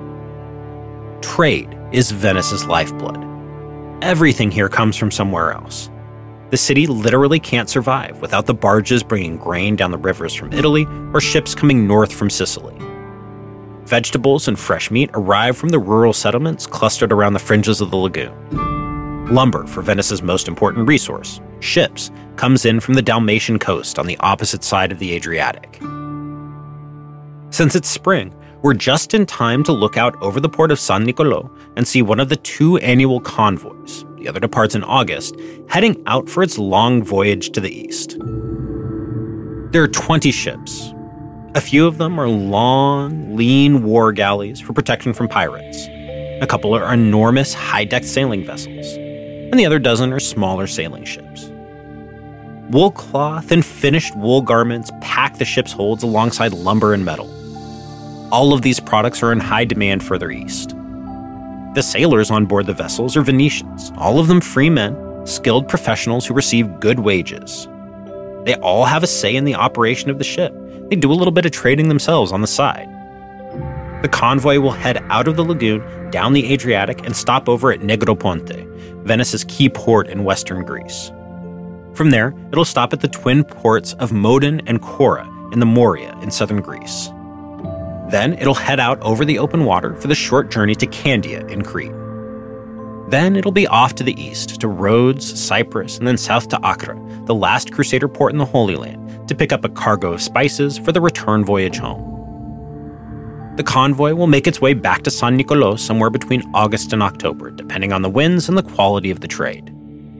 Trade is Venice's lifeblood. Everything here comes from somewhere else. The city literally can't survive without the barges bringing grain down the rivers from Italy or ships coming north from Sicily. Vegetables and fresh meat arrive from the rural settlements clustered around the fringes of the lagoon. Lumber for Venice's most important resource, ships, comes in from the Dalmatian coast on the opposite side of the Adriatic. Since it's spring, we're just in time to look out over the port of San Nicolò and see one of the two annual convoys, the other departs in August, heading out for its long voyage to the east. There are twenty ships. A few of them are long, lean war galleys for protection from pirates. A couple are enormous, high-decked sailing vessels, and the other dozen are smaller sailing ships. Wool cloth and finished wool garments pack the ship's holds alongside lumber and metal. All of these products are in high demand further east. The sailors on board the vessels are Venetians, all of them free men, skilled professionals who receive good wages. They all have a say in the operation of the ship. They do a little bit of trading themselves on the side. The convoy will head out of the lagoon, down the Adriatic, and stop over at Negroponte, Venice's key port in western Greece. From there, it'll stop at the twin ports of Modon and Kora in the Morea in southern Greece. Then it'll head out over the open water for the short journey to Candia in Crete. Then it'll be off to the east, to Rhodes, Cyprus, and then south to Acre, the last Crusader port in the Holy Land, to pick up a cargo of spices for the return voyage home. The convoy will make its way back to San Nicolò somewhere between August and October, depending on the winds and the quality of the trade.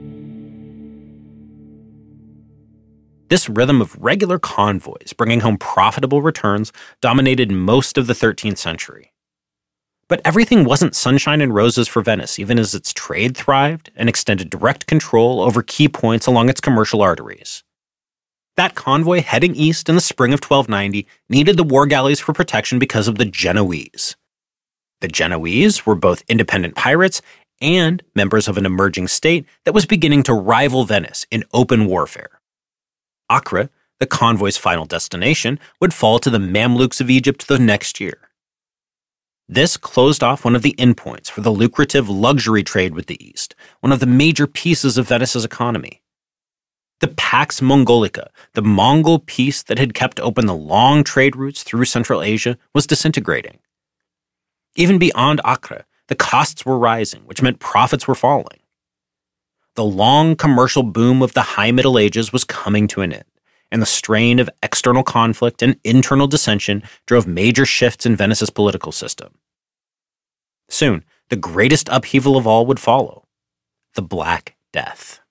This rhythm of regular convoys bringing home profitable returns dominated most of the thirteenth century. But everything wasn't sunshine and roses for Venice, even as its trade thrived and extended direct control over key points along its commercial arteries. That convoy heading east in the spring of twelve ninety needed the war galleys for protection because of the Genoese. The Genoese were both independent pirates and members of an emerging state that was beginning to rival Venice in open warfare. Acre, the convoy's final destination, would fall to the Mamluks of Egypt the next year. This closed off one of the endpoints for the lucrative luxury trade with the East, one of the major pieces of Venice's economy. The Pax Mongolica, the Mongol peace that had kept open the long trade routes through Central Asia, was disintegrating. Even beyond Acre, the costs were rising, which meant profits were falling. The long commercial boom of the High Middle Ages was coming to an end, and the strain of external conflict and internal dissension drove major shifts in Venice's political system. Soon, the greatest upheaval of all would follow: the Black Death.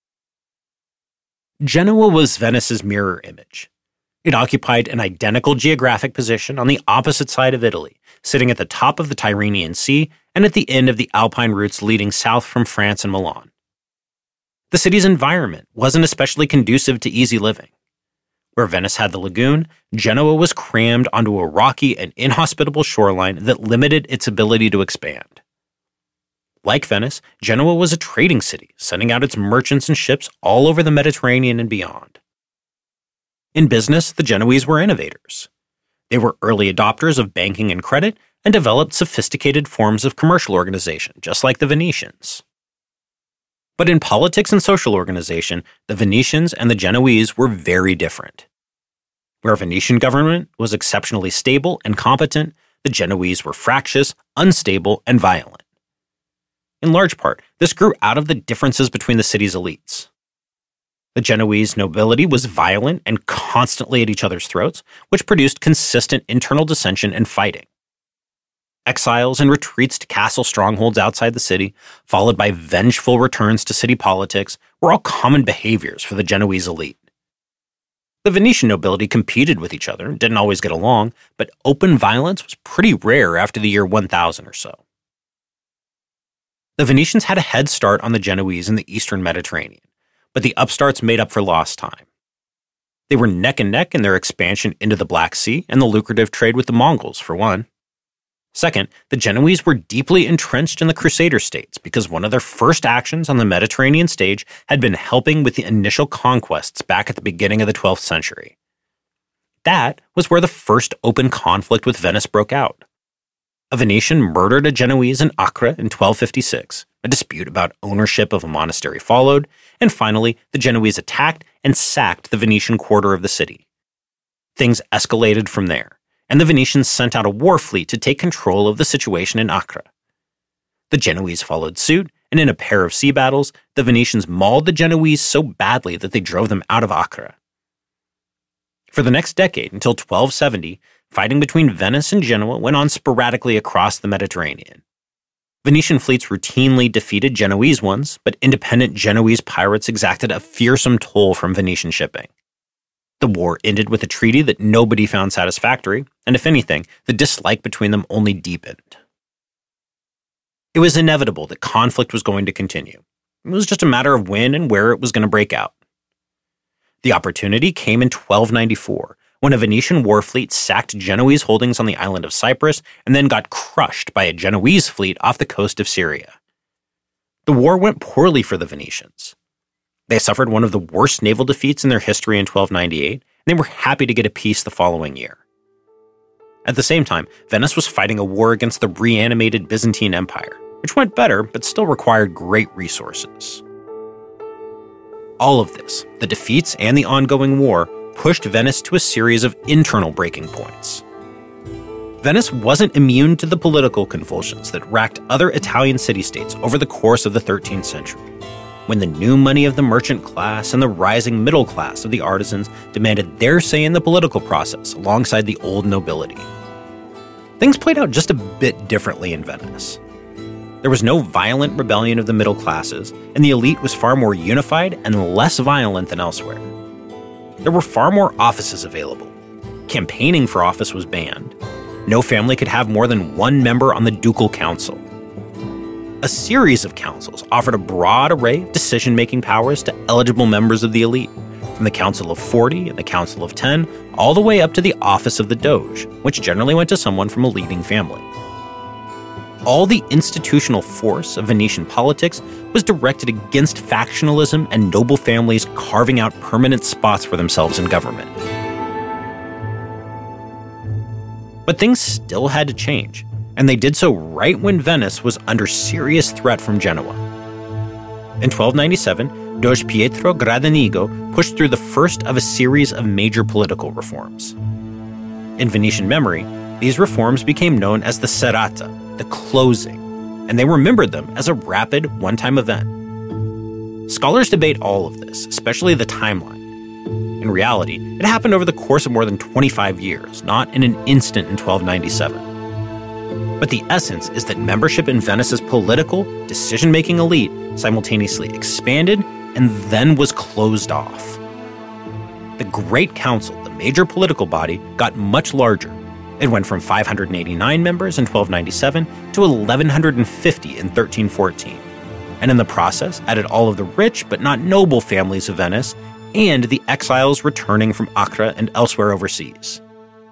Genoa was Venice's mirror image. It occupied an identical geographic position on the opposite side of Italy, sitting at the top of the Tyrrhenian Sea and at the end of the Alpine routes leading south from France and Milan. The city's environment wasn't especially conducive to easy living. Where Venice had the lagoon, Genoa was crammed onto a rocky and inhospitable shoreline that limited its ability to expand. Like Venice, Genoa was a trading city, sending out its merchants and ships all over the Mediterranean and beyond. In business, the Genoese were innovators. They were early adopters of banking and credit and developed sophisticated forms of commercial organization, just like the Venetians. But in politics and social organization, the Venetians and the Genoese were very different. Where Venetian government was exceptionally stable and competent, the Genoese were fractious, unstable, and violent. In large part, this grew out of the differences between the city's elites. The Genoese nobility was violent and constantly at each other's throats, which produced consistent internal dissension and fighting. Exiles and retreats to castle strongholds outside the city, followed by vengeful returns to city politics, were all common behaviors for the Genoese elite. The Venetian nobility competed with each other and didn't always get along, but open violence was pretty rare after the year one thousand or so. The Venetians had a head start on the Genoese in the eastern Mediterranean, but the upstarts made up for lost time. They were neck and neck in their expansion into the Black Sea and the lucrative trade with the Mongols, for one. Second, the Genoese were deeply entrenched in the Crusader states because one of their first actions on the Mediterranean stage had been helping with the initial conquests back at the beginning of the twelfth century. That was where the first open conflict with Venice broke out. A Venetian murdered a Genoese in Acre in twelve fifty-six. A dispute about ownership of a monastery followed, and finally, the Genoese attacked and sacked the Venetian quarter of the city. Things escalated from there, and the Venetians sent out a war fleet to take control of the situation in Acre. The Genoese followed suit, and in a pair of sea battles, the Venetians mauled the Genoese so badly that they drove them out of Acre. For the next decade, until twelve seventy, fighting between Venice and Genoa went on sporadically across the Mediterranean. Venetian fleets routinely defeated Genoese ones, but independent Genoese pirates exacted a fearsome toll from Venetian shipping. The war ended with a treaty that nobody found satisfactory, and if anything, the dislike between them only deepened. It was inevitable that conflict was going to continue. It was just a matter of when and where it was going to break out. The opportunity came in twelve ninety-four, when a Venetian war fleet sacked Genoese holdings on the island of Cyprus and then got crushed by a Genoese fleet off the coast of Syria. The war went poorly for the Venetians. They suffered one of the worst naval defeats in their history in twelve ninety-eight, and they were happy to get a peace the following year. At the same time, Venice was fighting a war against the reanimated Byzantine Empire, which went better but still required great resources. All of this, the defeats and the ongoing war, pushed Venice to a series of internal breaking points. Venice wasn't immune to the political convulsions that racked other Italian city-states over the course of the thirteenth century, when the new money of the merchant class and the rising middle class of the artisans demanded their say in the political process alongside the old nobility. Things played out just a bit differently in Venice. There was no violent rebellion of the middle classes, and the elite was far more unified and less violent than elsewhere. There were far more offices available. Campaigning for office was banned. No family could have more than one member on the ducal council. A series of councils offered a broad array of decision-making powers to eligible members of the elite, from the Council of forty and the Council of ten, all the way up to the office of the Doge, which generally went to someone from a leading family. All the institutional force of Venetian politics was directed against factionalism and noble families carving out permanent spots for themselves in government. But things still had to change, and they did so right when Venice was under serious threat from Genoa. In twelve ninety-seven, Doge Pietro Gradenigo pushed through the first of a series of major political reforms. In Venetian memory, these reforms became known as the serata, the closing, and they remembered them as a rapid, one-time event. Scholars debate all of this, especially the timeline. In reality, it happened over the course of more than twenty-five years, not in an instant in twelve ninety-seven. But the essence is that membership in Venice's political, decision-making elite simultaneously expanded and then was closed off. The Great Council, the major political body, got much larger. It went from five hundred eighty-nine members in twelve ninety-seven to one thousand one hundred fifty in thirteen fourteen, and in the process added all of the rich but not noble families of Venice and the exiles returning from Acre and elsewhere overseas.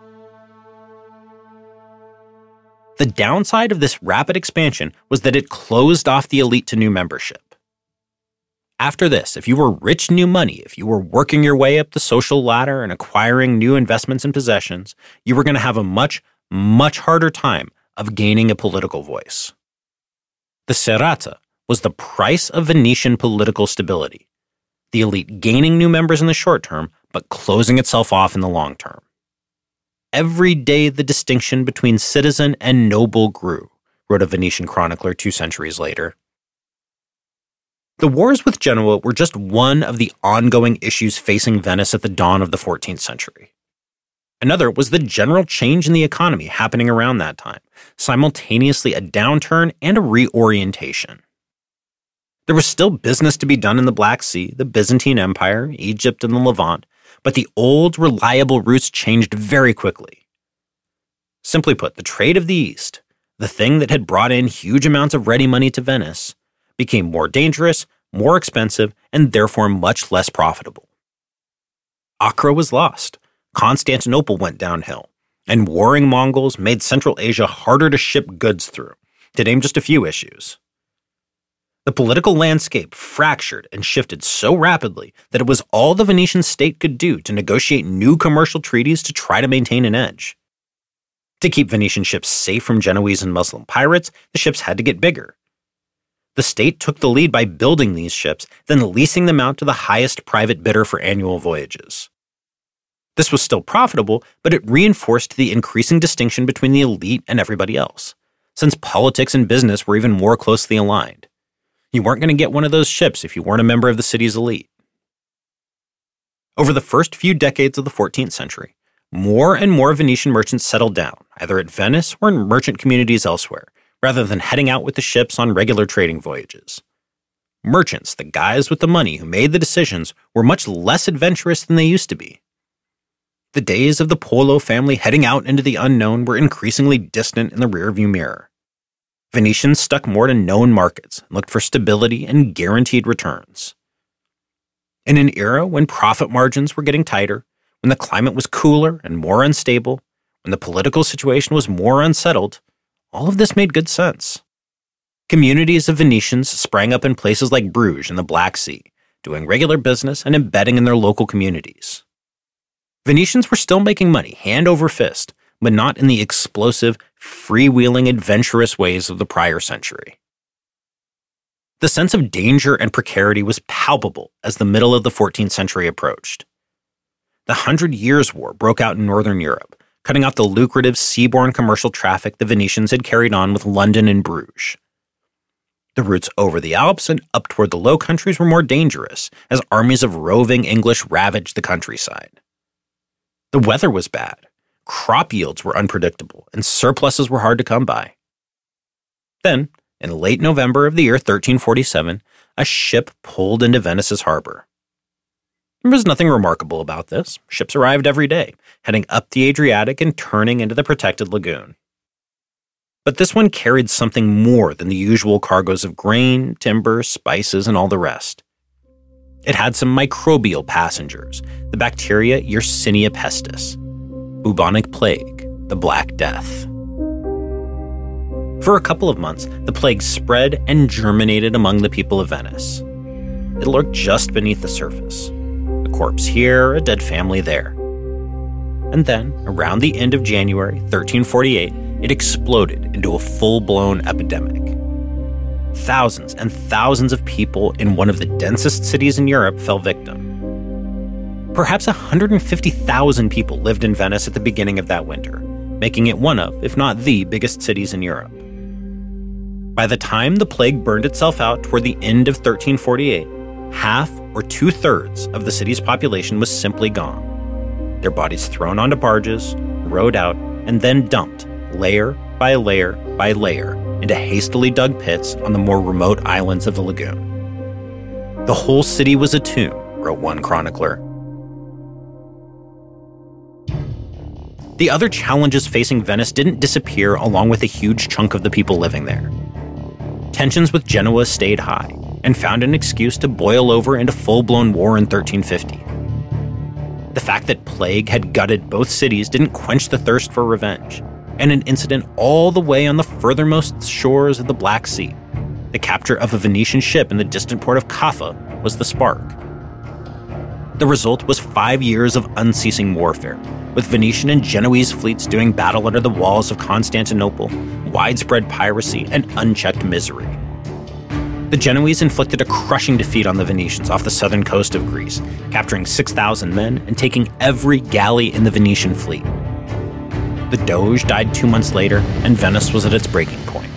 The downside of this rapid expansion was that it closed off the elite to new membership. After this, if you were rich new money, if you were working your way up the social ladder and acquiring new investments and possessions, you were going to have a much, much harder time of gaining a political voice. The serata was the price of Venetian political stability, the elite gaining new members in the short term, but closing itself off in the long term. Every day the distinction between citizen and noble grew, wrote a Venetian chronicler two centuries later. The wars with Genoa were just one of the ongoing issues facing Venice at the dawn of the fourteenth century. Another was the general change in the economy happening around that time, simultaneously a downturn and a reorientation. There was still business to be done in the Black Sea, the Byzantine Empire, Egypt, and the Levant, but the old, reliable routes changed very quickly. Simply put, the trade of the East, the thing that had brought in huge amounts of ready money to Venice, became more dangerous, more expensive, and therefore much less profitable. Acre was lost, Constantinople went downhill, and warring Mongols made Central Asia harder to ship goods through, to name just a few issues. The political landscape fractured and shifted so rapidly that it was all the Venetian state could do to negotiate new commercial treaties to try to maintain an edge. To keep Venetian ships safe from Genoese and Muslim pirates, the ships had to get bigger. The state took the lead by building these ships, then leasing them out to the highest private bidder for annual voyages. This was still profitable, but it reinforced the increasing distinction between the elite and everybody else, since politics and business were even more closely aligned. You weren't going to get one of those ships if you weren't a member of the city's elite. Over the first few decades of the fourteenth century, more and more Venetian merchants settled down, either at Venice or in merchant communities elsewhere, rather than heading out with the ships on regular trading voyages. Merchants, the guys with the money who made the decisions, were much less adventurous than they used to be. The days of the Polo family heading out into the unknown were increasingly distant in the rearview mirror. Venetians stuck more to known markets and looked for stability and guaranteed returns. In an era when profit margins were getting tighter, when the climate was cooler and more unstable, when the political situation was more unsettled, all of this made good sense. Communities of Venetians sprang up in places like Bruges in the Black Sea, doing regular business and embedding in their local communities. Venetians were still making money hand over fist, but not in the explosive, freewheeling, adventurous ways of the prior century. The sense of danger and precarity was palpable as the middle of the fourteenth century approached. The Hundred Years' War broke out in Northern Europe, cutting off the lucrative seaborne commercial traffic the Venetians had carried on with London and Bruges. The routes over the Alps and up toward the Low Countries were more dangerous, as armies of roving English ravaged the countryside. The weather was bad, crop yields were unpredictable, and surpluses were hard to come by. Then, in late November of the year thirteen forty-seven, a ship pulled into Venice's harbor. There was nothing remarkable about this. Ships arrived every day, heading up the Adriatic and turning into the protected lagoon. But this one carried something more than the usual cargoes of grain, timber, spices, and all the rest. It had some microbial passengers, the bacteria Yersinia pestis, bubonic plague, the Black Death. For a couple of months, the plague spread and germinated among the people of Venice. It lurked just beneath the surface. A corpse here, a dead family there. And then, around the end of January thirteen forty-eight, it exploded into a full-blown epidemic. Thousands and thousands of people in one of the densest cities in Europe fell victim. Perhaps one hundred fifty thousand people lived in Venice at the beginning of that winter, making it one of, if not the biggest cities in Europe. By the time the plague burned itself out toward the end of thirteen forty-eight, half or two-thirds of the city's population was simply gone. Their bodies thrown onto barges, rowed out, and then dumped, layer by layer by layer, into hastily dug pits on the more remote islands of the lagoon. The whole city was a tomb, wrote one chronicler. The other challenges facing Venice didn't disappear along with a huge chunk of the people living there. Tensions with Genoa stayed high and found an excuse to boil over into full-blown war in thirteen fifty. The fact that plague had gutted both cities didn't quench the thirst for revenge, and an incident all the way on the furthermost shores of the Black Sea, the capture of a Venetian ship in the distant port of Caffa, was the spark. The result was five years of unceasing warfare, with Venetian and Genoese fleets doing battle under the walls of Constantinople, widespread piracy, and unchecked misery. The Genoese inflicted a crushing defeat on the Venetians off the southern coast of Greece, capturing six thousand men and taking every galley in the Venetian fleet. The Doge died two months later, and Venice was at its breaking point.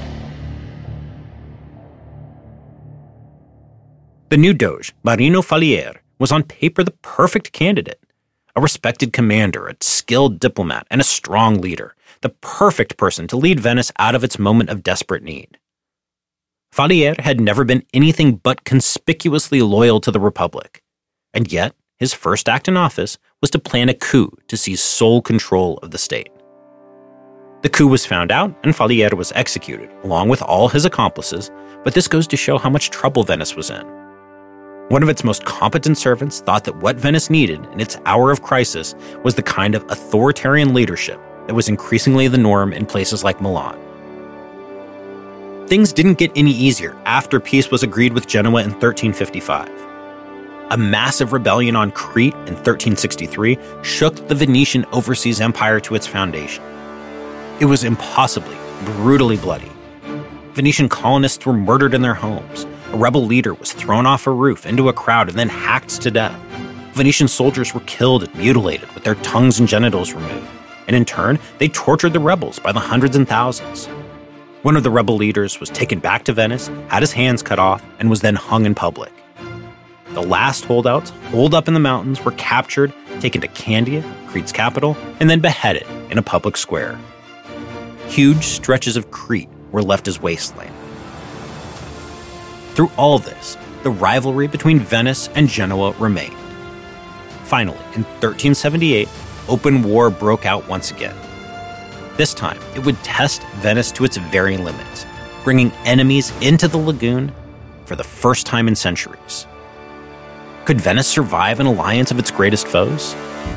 The new Doge, Marino Falier, was on paper the perfect candidate. A respected commander, a skilled diplomat, and a strong leader, the perfect person to lead Venice out of its moment of desperate need. Falier had never been anything but conspicuously loyal to the Republic, and yet his first act in office was to plan a coup to seize sole control of the state. The coup was found out, and Falier was executed, along with all his accomplices, but this goes to show how much trouble Venice was in. One of its most competent servants thought that what Venice needed in its hour of crisis was the kind of authoritarian leadership that was increasingly the norm in places like Milan. Things didn't get any easier after peace was agreed with Genoa in thirteen fifty-five. A massive rebellion on Crete in thirteen sixty-three shook the Venetian overseas empire to its foundation. It was impossibly, brutally bloody. Venetian colonists were murdered in their homes. A rebel leader was thrown off a roof into a crowd and then hacked to death. Venetian soldiers were killed and mutilated with their tongues and genitals removed. And in turn, they tortured the rebels by the hundreds and thousands. One of the rebel leaders was taken back to Venice, had his hands cut off, and was then hung in public. The last holdouts, holed up in the mountains, were captured, taken to Candia, Crete's capital, and then beheaded in a public square. Huge stretches of Crete were left as wasteland. Through all this, the rivalry between Venice and Genoa remained. Finally, in thirteen seventy-eight, open war broke out once again. This time, it would test Venice to its very limits, bringing enemies into the lagoon for the first time in centuries. Could Venice survive an alliance of its greatest foes?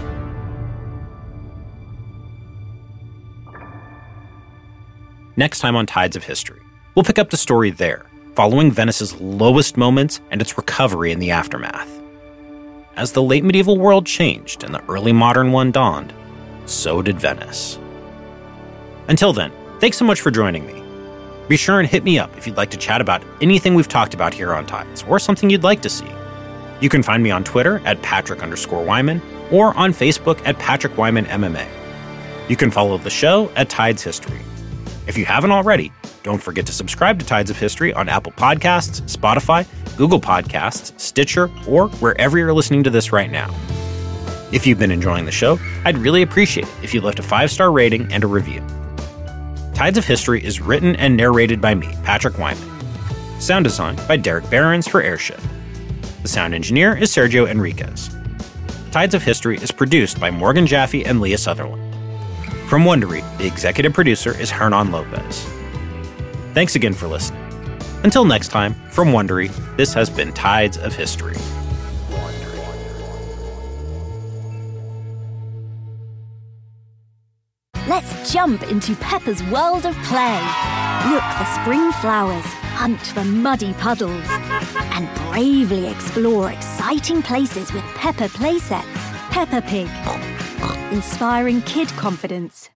Next time on Tides of History, we'll pick up the story there, following Venice's lowest moments and its recovery in the aftermath. As the late medieval world changed and the early modern one dawned, so did Venice. Until then, thanks so much for joining me. Be sure and hit me up if you'd like to chat about anything we've talked about here on Tides, or something you'd like to see. You can find me on Twitter at Patrick underscore Wyman, or on Facebook at Patrick Wyman M M A. You can follow the show at Tides History. If you haven't already, don't forget to subscribe to Tides of History on Apple Podcasts, Spotify, Google Podcasts, Stitcher, or wherever you're listening to this right now. If you've been enjoying the show, I'd really appreciate it if you left a five-star rating and a review. Tides of History is written and narrated by me, Patrick Wyman. Sound design by Derek Behrens for Airship. The sound engineer is Sergio Enriquez. Tides of History is produced by Morgan Jaffe and Leah Sutherland. From Wondery, the executive producer is Hernan Lopez. Thanks again for listening. Until next time, from Wondery, this has been Tides of History. Let's jump into Peppa's world of play. Look for spring flowers, hunt for muddy puddles, and bravely explore exciting places with Peppa playsets. Peppa Pig, inspiring kid confidence.